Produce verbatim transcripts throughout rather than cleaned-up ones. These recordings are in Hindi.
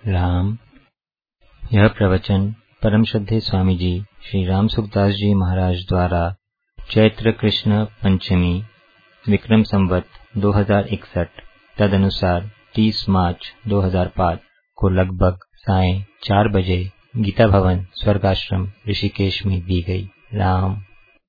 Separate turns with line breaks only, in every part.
राम। यह प्रवचन परम श्रद्धेय स्वामी जी श्री राम सुखदास जी महाराज द्वारा चैत्र कृष्ण पंचमी विक्रम संवत दो हजार इकसठ तदनुसार तीस मार्च दो हजार पाँच को लगभग साय चार बजे गीता भवन स्वर्गाश्रम ऋषिकेश में दी गई। राम।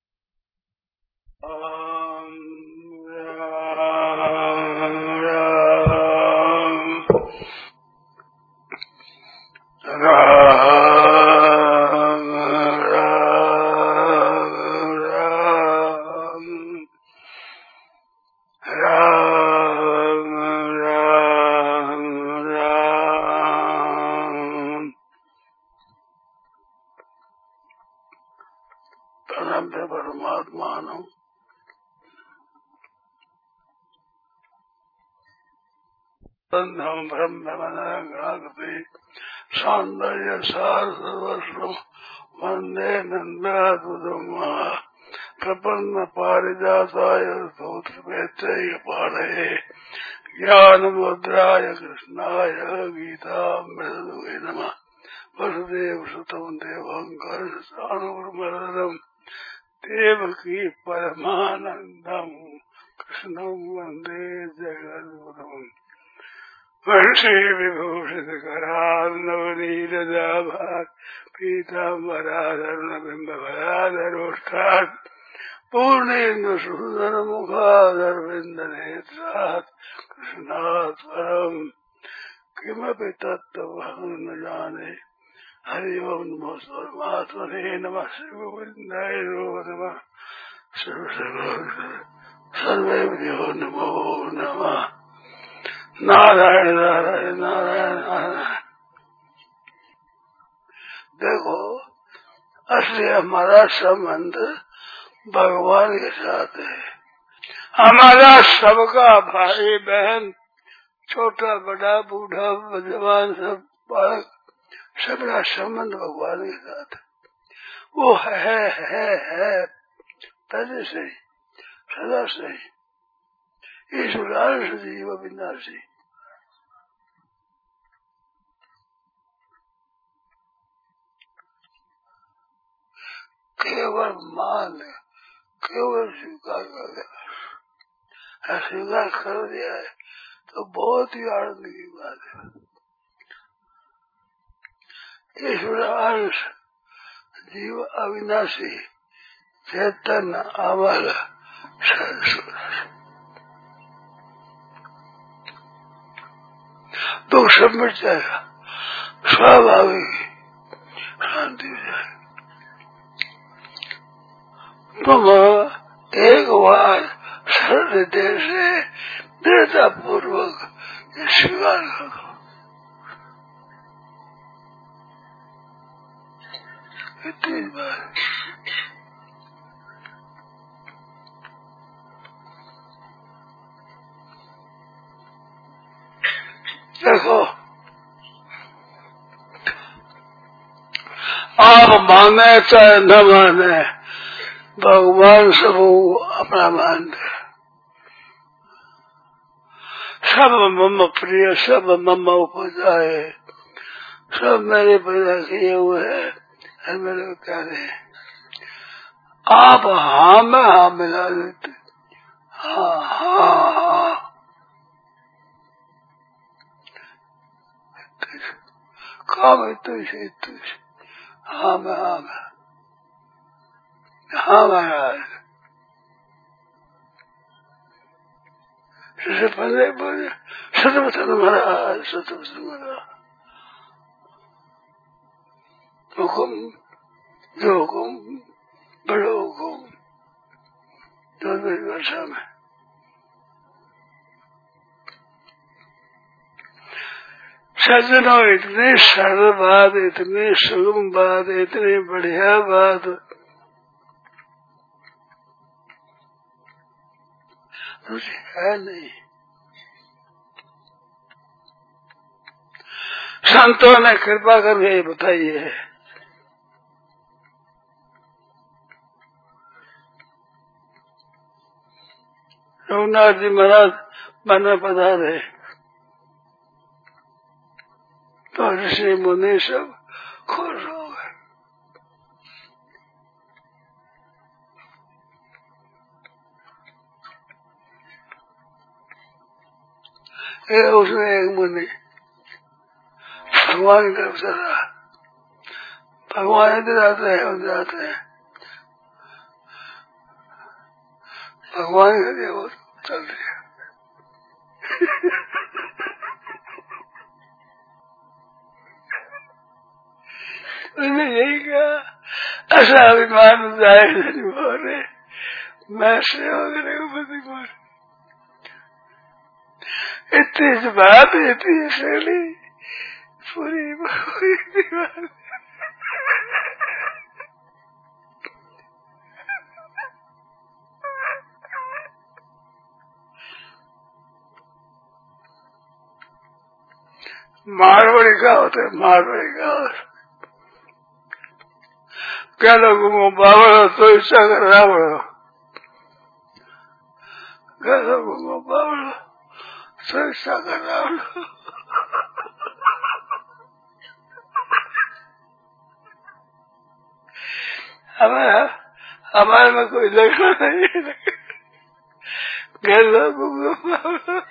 परमात्मा ब्रह्मणगणागति सौंदर्य सार सर्वस्व वंदे नंदादुदम प्रपन्न पारिजाताय स्तोत्रवेत्रैः पाणये ज्ञान मुद्राय कृष्णाय गीतामृतदुहे नमः। वसुदेव सुतं देवं कर्षाणुर्मरणं देवकी परमानन्दं कृष्णं वन्दे जगद्गुरुम्। वंशे विभूषित करार्णवनीरजाभात् पीताम्बराधरुणबिम्बफलाधरोष्ठात् पूर्णेन्दु सुन्दरमुखादरविन्दनेत्रात् कृष्णात् परम् किमपि तत्त्वमहं न जाने। हरि ओं नमो परमात्मने नमः। शिवगोविन्दाय नमः। सर्वेभ्यो नमो नमः। नारायण नारायण नारायण नारायण। देखो, असली हमारा संबंध भगवान के साथ है। हमारा सबका भाई बहन, छोटा बड़ा बूढ़ा जवान सब बालक, सबका संबंध भगवान के साथ है। वो है है है पहले से ही, सदा से ही। ईश्वरांश जीव विनाशी। केवल मान केवल स्वीकार कर दिया, स्वीकार कर दिया है तो बहुत ही आनंद की बात है। ईश्वर अंश जीव अविनाशी चैतन्य अमर दुख सब मिट जाएगा, स्वाभाविक शांति हो जाएगी। तुम एक बार सरल देह से दृढ़ता पूर्वक स्वीकार करो। इतनी बात देखो, आप माने चाहे न माने, भगवान सब अपना मानते। सब मम प्रिय, सब मम उपजाए, सब मेरे पैदा किए हुए हैं, मेरे प्यारे हैं। आप हाँ में हाँ मिला देते। हाँ हाँ हाँ काम है तुझे तुझे हाँ में हाँ में हाँ महाराज। पहले बोले सतवचन महाराज, सतवचन महाराज हुकुम, जो हुकुम बड़ो हुकुम दो दो वर्षा में। सज्जनों, इतनी सरल बात, इतनी सुगम बात, इतनी बढ़िया बात मुझे है नहीं। संतों ने कृपा करके बताई है। रघुनाथ जी महाराज मन में पधारे तो ऋषि मुनि सब खुश हो गए। ये उसमें एक मुनि भगवान का चला, भगवान इधर आते हैं उधर आते हैं, भगवान का देव चल दिया। उसने यही कहा, ऐसा अभिमान जाएगा नहीं बोले, मैं सेवा करने को बदी बोल। इतनी सी बात, इतनी शैली पूरी पूरी बात। मारवाड़ी का होता है, मारवाड़ी का क्या लोगों बाबा तो इच्छा कर रहा बड़ो, क्या लोगों बाबा तो इच्छा कर रहा बड़ो। हमारा हमारे में कोई लगना नहीं है, क्या लोगों बाबा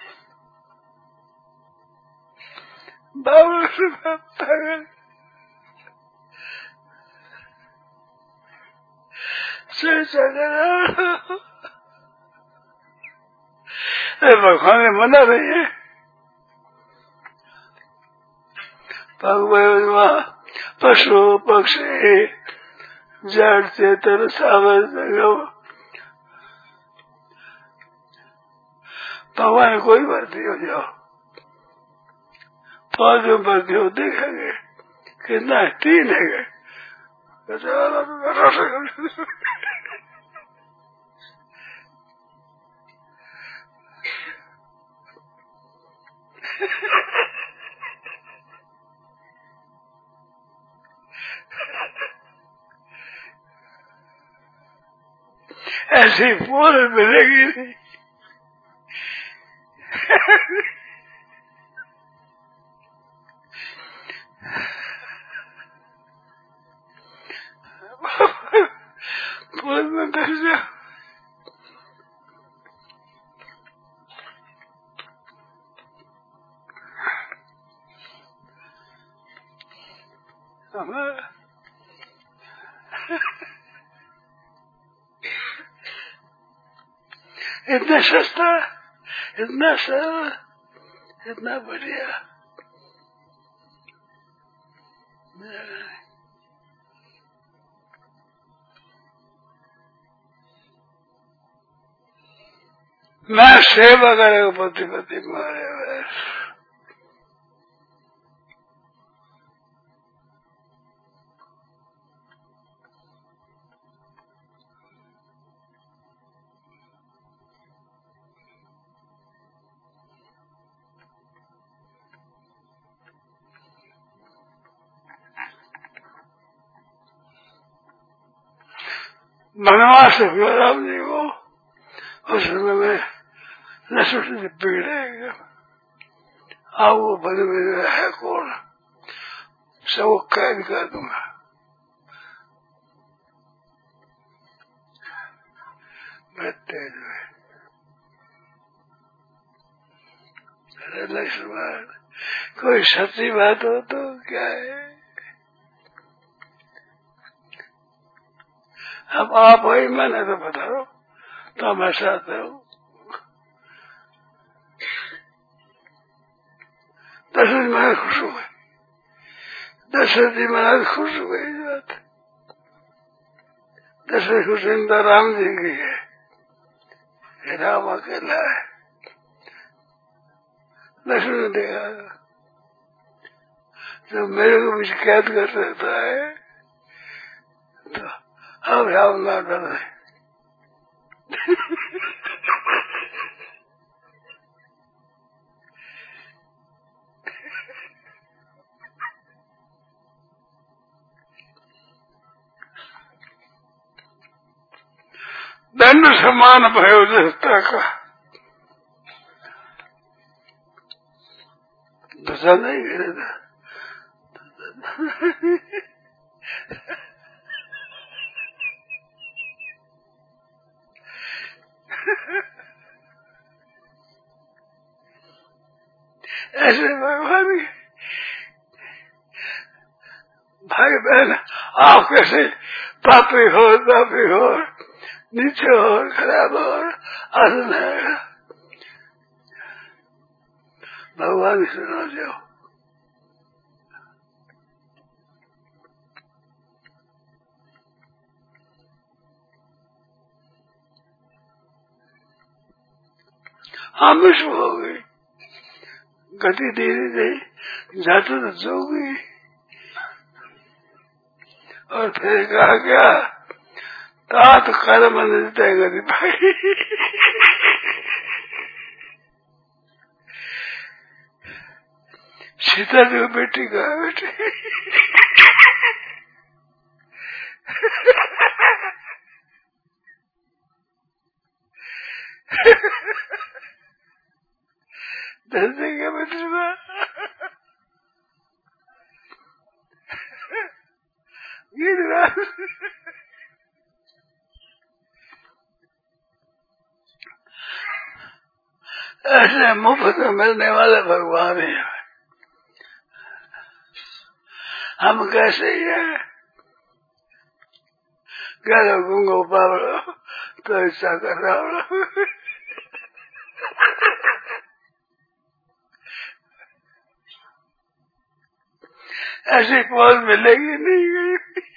बाबा से पागल भगवान ने मना नहीं है। भगवान पशु पक्षी जड़ चेतन सावर भगवान कोई भर्ती हो जाओ, पांच में भर्ती हो देखेंगे कितना है, तीन है। ऐसी बोल मिलेगी नहीं। बोल में डर जाओ। हमारा इतना सस्ता, इतना सरल, इतना बढ़िया। मैं सेवा करे पति पति मारे हुए वनवास हुआ राम जी को। उस समय में लक्ष्मण से बिगड़ेगा, आओ वो बने में है कौन, सबको कैद कर दूंगा। मैं तेज हुए लक्ष्मण, कोई सच्ची बात हो तो क्या है, अब आप वही मैंने तो बता रहा हूँ, तो मैं चाहता हूँ। दशरथ महाराज खुश हो गए, दशरथ जी महाराज खुश हो गए। बात दशरथ खुशिंदा राम जी की है, राम अकेला है। दशरथ ने देखा जो मेरे को भी कैद कर सकता है, तो अब राम ना डर रहे। दंड समान भयो दस्ता का दशा नहीं गिरे था, ऐसे भगवान भाई बहन आप कैसे पापी हो पापी हो नीचे हो खराब हो आसन है भगवान सुना जाओ। हाँ विश्व हो गई गति धीरे धीरे जाते तो जोगी और फिर कहा क्या तात कर्म तय गति भाई सीता जी बेटी कहा बेटी धरती के बेटी में गिर ऐसे मुफ्त में मिलने वाले भगवान ही है। हम कैसे ही है क्या गुंगो पावड़ो तो ऐसा कर रहा हूँ ऐसी पौध मिलेगी नहीं।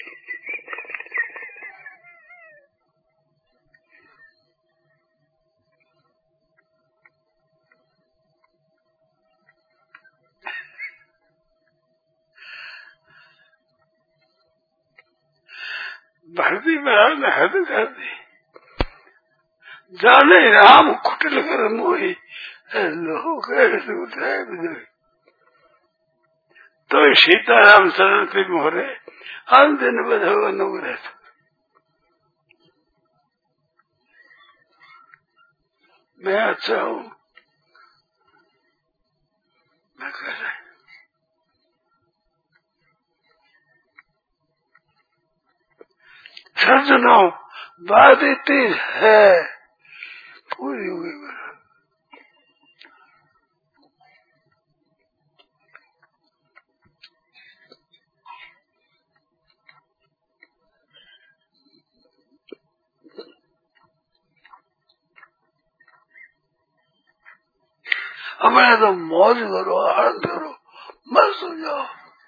भक्ति महाराज ने हद कर दी जाने राम कुटिल कर मोही लोग उठाए तो सीताराम शरण पे मोहरे हम दिन बधो अनुग्रह मैं अच्छा हूँ मैं कर रहा सज्जनों बात इतनी है पूरी हुई हमें तो मौज करो आनंद करो मस्त हो जाओ।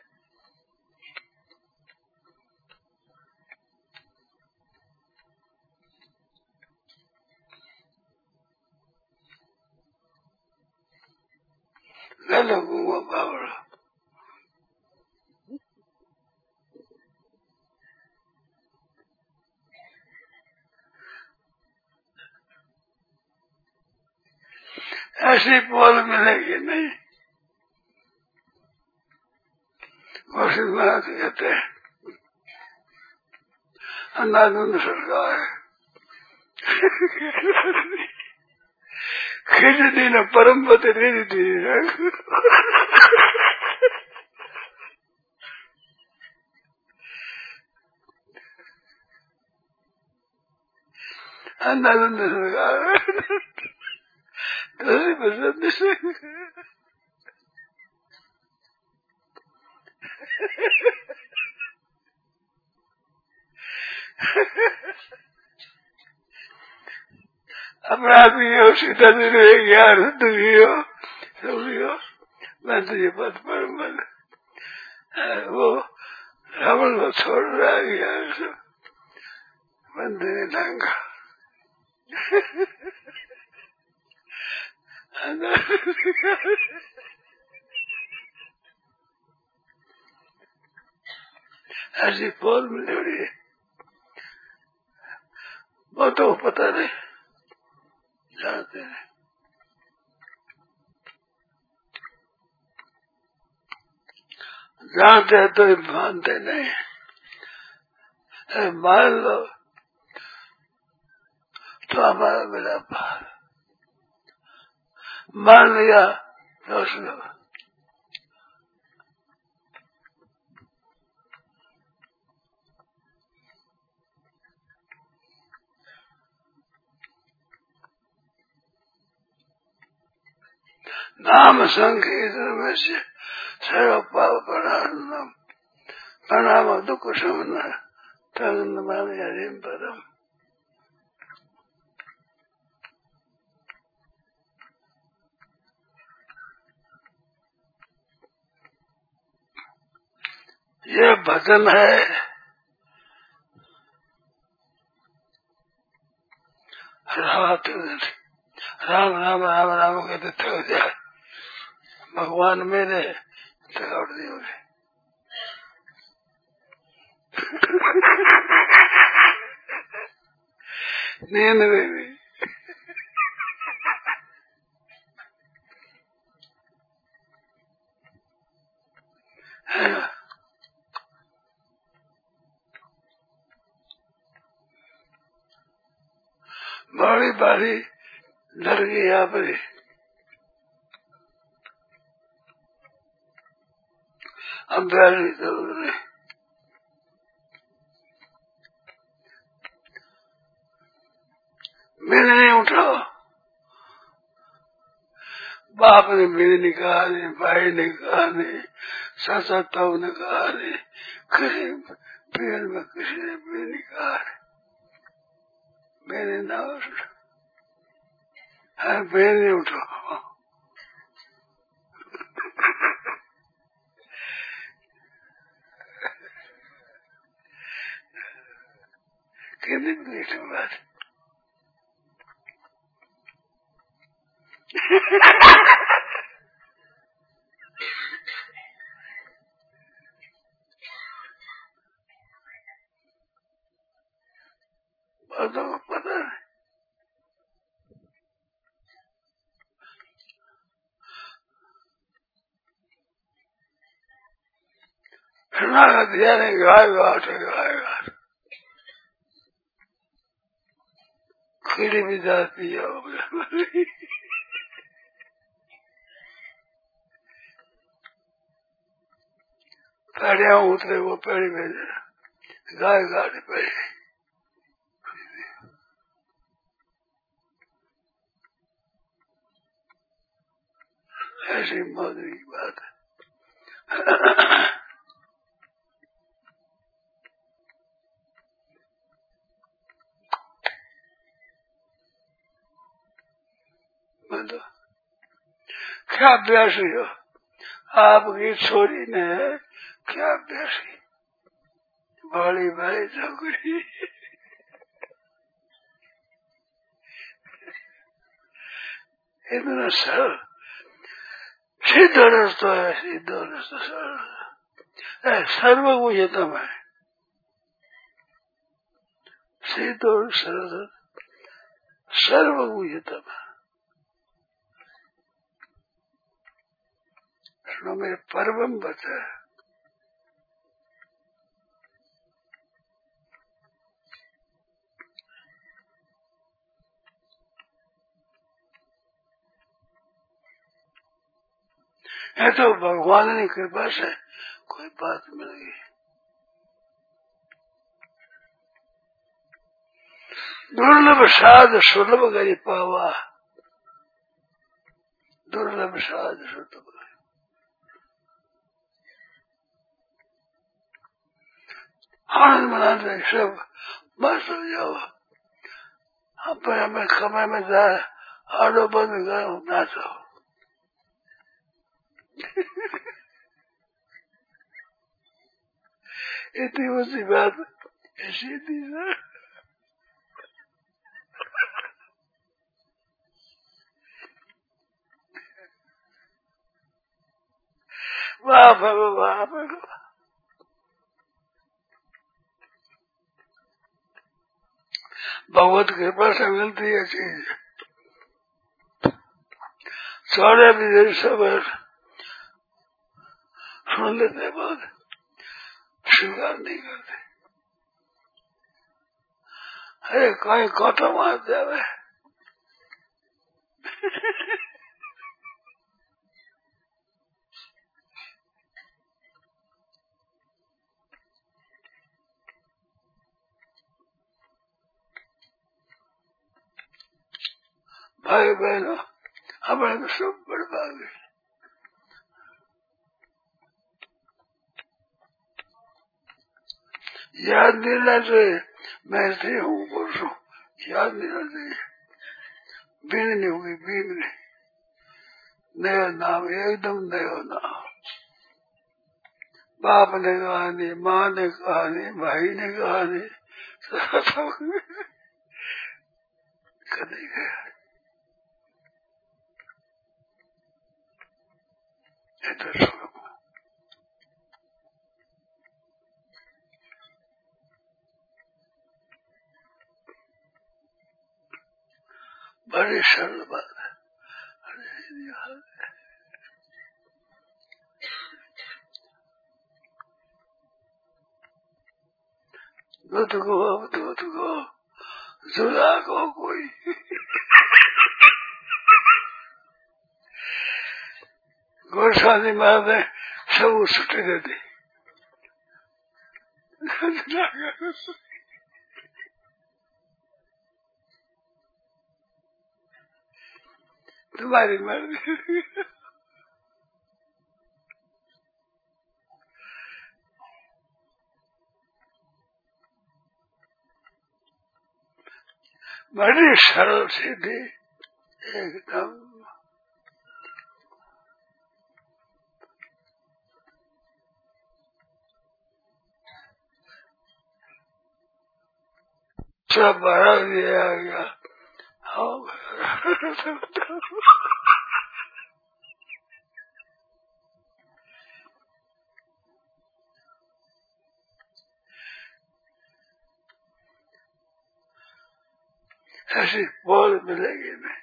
मैं लगूंगा बाबड़ा ऐसी पौध मिलेगी नहीं। वशिष्ठ महाराज कहते हैं अन्नानंद सरकार खिचड़ी न परम पति दी अन्नानंद सरकार पसंद से अपराध भी हो सीता जी ने ज्ञान भी हो सब भी हो मैं तुझे पद पर मन वो रावण को छोड़ रहा ज्ञान सब मंदिर लंका ऐसी पौध मिली बड़ी है वो तो पता नहीं जानते हैं। जानते हैं तो मानते नहीं मान लो तो हमारा मेरा पार मान लिया तो उसमें नाम संकीर्तन में से सर्व पाप प्रणाम प्रणाम दुख शमन तद नमामि हरिं परम। यह भजन है रात राम राम राम राम कहते थक जाए, भगवान मेरे थकावट नहीं हो रही। नींद में भी बड़ी बारी डर गई यहाँ पर अब बैठी तो मैंने नहीं उठा, बाप ने मेरे ने कहा नहीं, भाई ने कहा नहीं, सासा ताऊ ने कहा नहीं, किसी पेड़ में किसी ने मेरे ने कहा नहीं, मैंने ना उठा, है मैंने नहीं उठा। कितनी बड़ी बात बातों को पता नहीं। सुना का दिया नहीं, गाय घाट गाय घाट कीड़ी भी जाती है। पैड़िया उतरे वो पैड़ी भेजे, गाय गाड़ी पैड़ी ऐसी मौजूद की बात है। तो क्या अभ्यासी हो आपकी छोरी ने, क्या अभ्यासी बड़ी बड़ी छोकरी इतना सरल सिद्ध रस्तो है, सिद्ध रस्तो सरल सर्वगुह्यतम है, सिद्ध और सरल सर्वगुह्यतम है। सुनो मेरे परम बचा है, है तो भगवान की कृपा से कोई बात मिल गई। दुर्लभ साध सुलभ गई पावा, दुर्लभ साध सुलभ गई। आनंद मनाते सब मस्त हो जाओ, अपने हमें कमरे में जाए आडो बंद करो नाचो। इतनी ऊंची बात ऐसी थी सर। वाह भगवान भगवान, भगवत कृपा से मिलती है चीज, सारे भी सब सुन लेते बाद स्वीकार नहीं करते। अरे कहीं कौटा मार जावे भाई बहनों, हमारे तो सब बड़े भागे। याद देना चाहिए मैं स्त्री हूँ पुरुष हूँ, याद देना चाहिए। बीन नहीं होगी, बीन नहीं, नया नाम, एकदम नया नाम। बाप ने कहा नहीं, माँ ने कहा नहीं, भाई ने कहा नहीं, कभी गया तो सुनो। बड़ी सरल बात है। दूध को दूध को जुड़ा को कोई गोसानी मारने सब छुट्टी देती। तुम्हारी मर्जी। बड़ी सरल सीधी एकदम। सब भरा दिया गया। ऐसी बोल मिलेगी नहीं।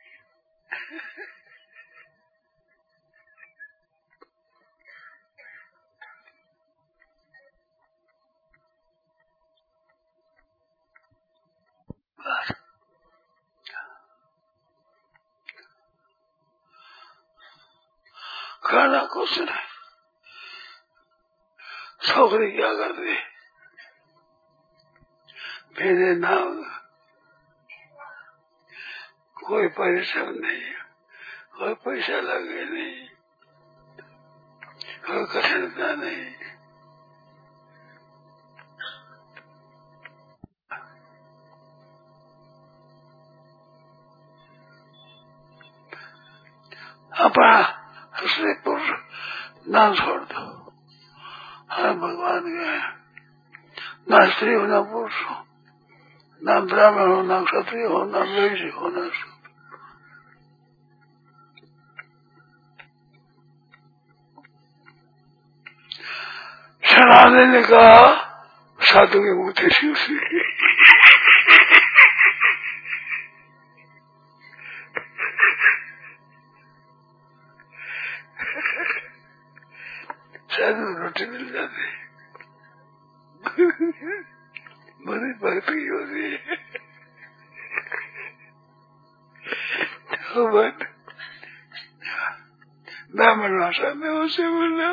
खाना कुछ नहीं। छोकरी क्या कर रही, मेरे नाम कोई परिश्रम नहीं, कोई पैसा लगे नहीं, कोई कठिनता नहीं। अपना दूसरे पुरुष ना छोड़ दो। हाँ भगवान के ना स्त्री हो, ना पुरुष हो, ना ब्राह्मण हो, ना क्षत्रिय हो, ना वैश्य हो, ना शराने ने कहा साधु की मुक्ति थी उसी। साधु रोटी मिल जाती, बड़ी भक्ति होती है। ब्राह्मण भाषा में उसे बोला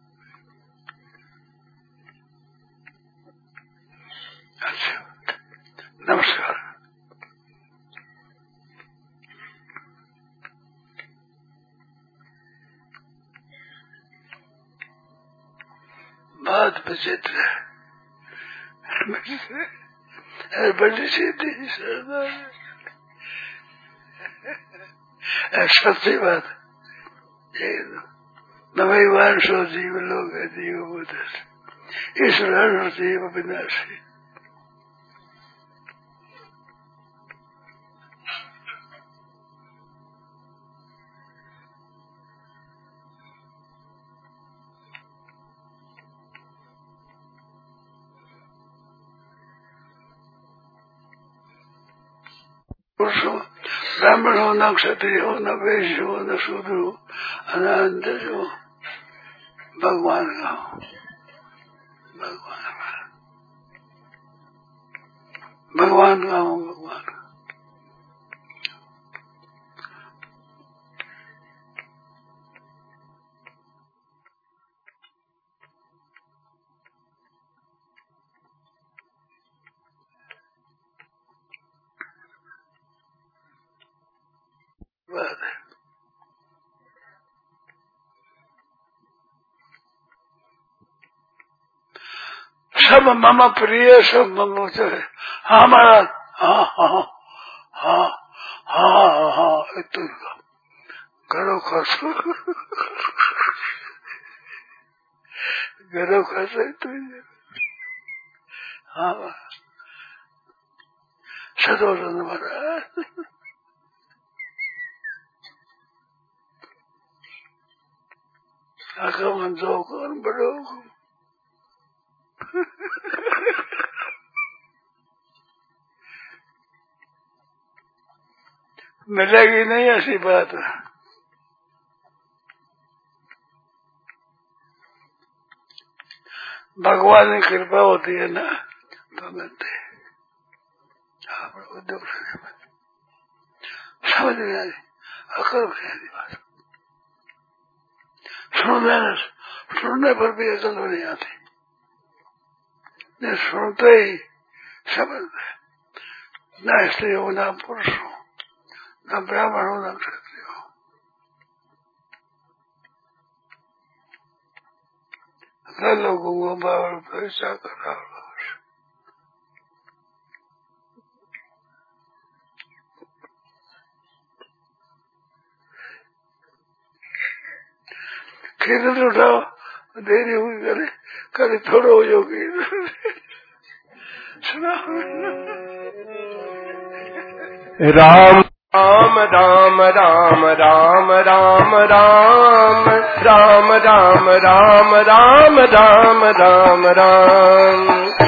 अच्छा नमस्कार। बात विचित्र है, बड़ी सीधी सरदार सच्ची बात। नवई वांशो जीव लोग है, जीव बुद्ध ईश्वर जीव विनाशी। पुरुष हो, ब्राह्मण हो, न क्षत्रिय हो, न वैश्य हो, न शूद्र हो, अनंत जो भगवान का हो, भगवान का भगवान का हो, भगवान का। बात है सब मम प्रिय सब मम चले। हाँ महाराज, हाँ हाँ हाँ हाँ हाँ इतना करो खस करो खस इतना। हाँ सदोषण महाराज आगमन जो कौन बड़ो मिलेगी नहीं ऐसी बात। भगवान की कृपा होती है ना तो मिलते दुख समझ नहीं आती, अकल नहीं आती बात। सुनने सुनने पर भी अकल नहीं आती, नहीं सुनते ही समझते। न स्त्री हो न पुरुष हो न ब्राह्मण हो न क्षत्रिय हो, न लोगों को बावर परीक्षा कर रहा हो। कीर्तन उठाओ देरी हुई करे करे थोड़ा हो जाओगी सुना।
राम राम राम राम राम राम राम राम राम राम राम राम राम राम राम